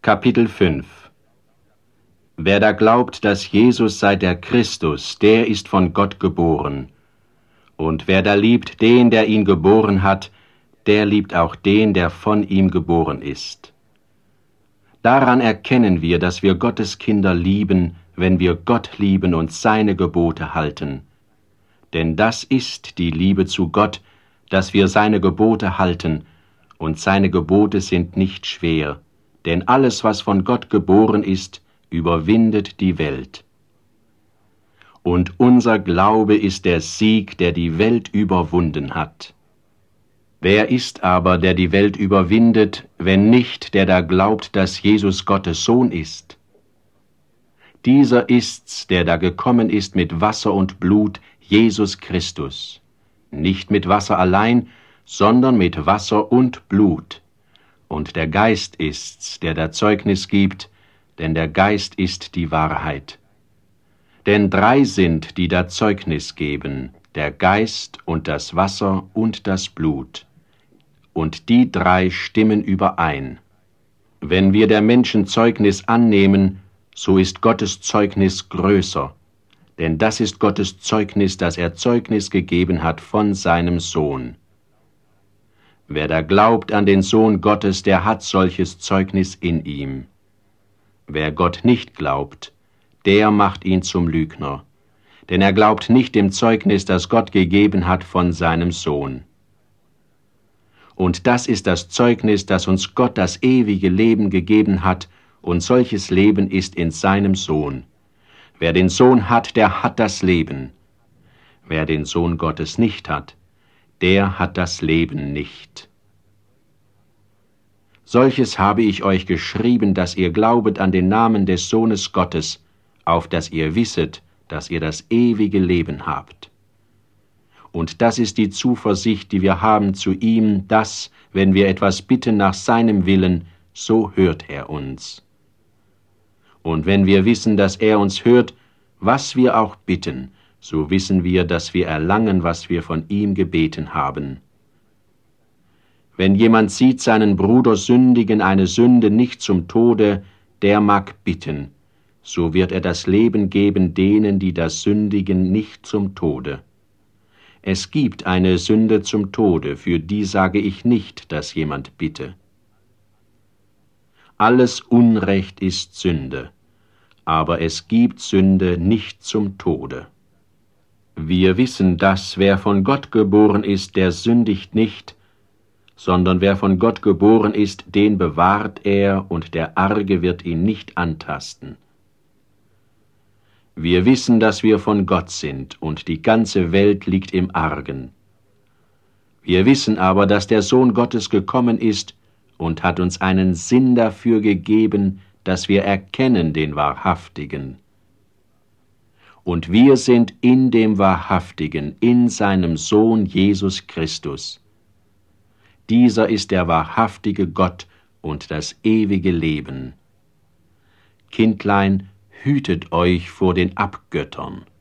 Kapitel 5 Wer da glaubt, dass Jesus sei der Christus, der ist von Gott geboren. Und wer da liebt den, der ihn geboren hat, der liebt auch den, der von ihm geboren ist. Daran erkennen wir, dass wir Gottes Kinder lieben, wenn wir Gott lieben und seine Gebote halten. Denn das ist die Liebe zu Gott, dass wir seine Gebote halten, und seine Gebote sind nicht schwer, denn alles, was von Gott geboren ist, überwindet die Welt. Und unser Glaube ist der Sieg, der die Welt überwunden hat. Wer ist aber, der die Welt überwindet, wenn nicht der da glaubt, dass Jesus Gottes Sohn ist? Dieser ist's, der da gekommen ist mit Wasser und Blut, Jesus Christus. Nicht mit Wasser allein, sondern mit Wasser und Blut. Und der Geist ist's, der da Zeugnis gibt, denn der Geist ist die Wahrheit. Denn 3 sind, die da Zeugnis geben, der Geist und das Wasser und das Blut. Und die 3 stimmen überein. Wenn wir der Menschen Zeugnis annehmen, so ist Gottes Zeugnis größer. Denn das ist Gottes Zeugnis, dass er Zeugnis gegeben hat von seinem Sohn. Wer da glaubt an den Sohn Gottes, der hat solches Zeugnis in ihm. Wer Gott nicht glaubt, der macht ihn zum Lügner, denn er glaubt nicht dem Zeugnis, das Gott gegeben hat von seinem Sohn. Und das ist das Zeugnis, dass uns Gott das ewige Leben gegeben hat, und solches Leben ist in seinem Sohn. Wer den Sohn hat, der hat das Leben. Wer den Sohn Gottes nicht hat, der hat das Leben nicht. Solches habe ich euch geschrieben, dass ihr glaubet an den Namen des Sohnes Gottes, auf dass ihr wisset, dass ihr das ewige Leben habt. Und das ist die Zuversicht, die wir haben zu ihm, dass, wenn wir etwas bitten nach seinem Willen, so hört er uns. Und wenn wir wissen, dass er uns hört, was wir auch bitten, so wissen wir, dass wir erlangen, was wir von ihm gebeten haben. Wenn jemand sieht seinen Bruder sündigen eine Sünde nicht zum Tode, der mag bitten, so wird er das Leben geben denen, die das sündigen, nicht zum Tode. Es gibt eine Sünde zum Tode, für die sage ich nicht, dass jemand bitte. Alles Unrecht ist Sünde, aber es gibt Sünde nicht zum Tode. Wir wissen, dass wer von Gott geboren ist, der sündigt nicht, sondern wer von Gott geboren ist, den bewahrt er, und der Arge wird ihn nicht antasten. Wir wissen, dass wir von Gott sind, und die ganze Welt liegt im Argen. Wir wissen aber, dass der Sohn Gottes gekommen ist und hat uns einen Sinn dafür gegeben, dass wir erkennen den Wahrhaftigen. Und wir sind in dem Wahrhaftigen, in seinem Sohn Jesus Christus. Dieser ist der wahrhaftige Gott und das ewige Leben. Kindlein, hütet euch vor den Abgöttern.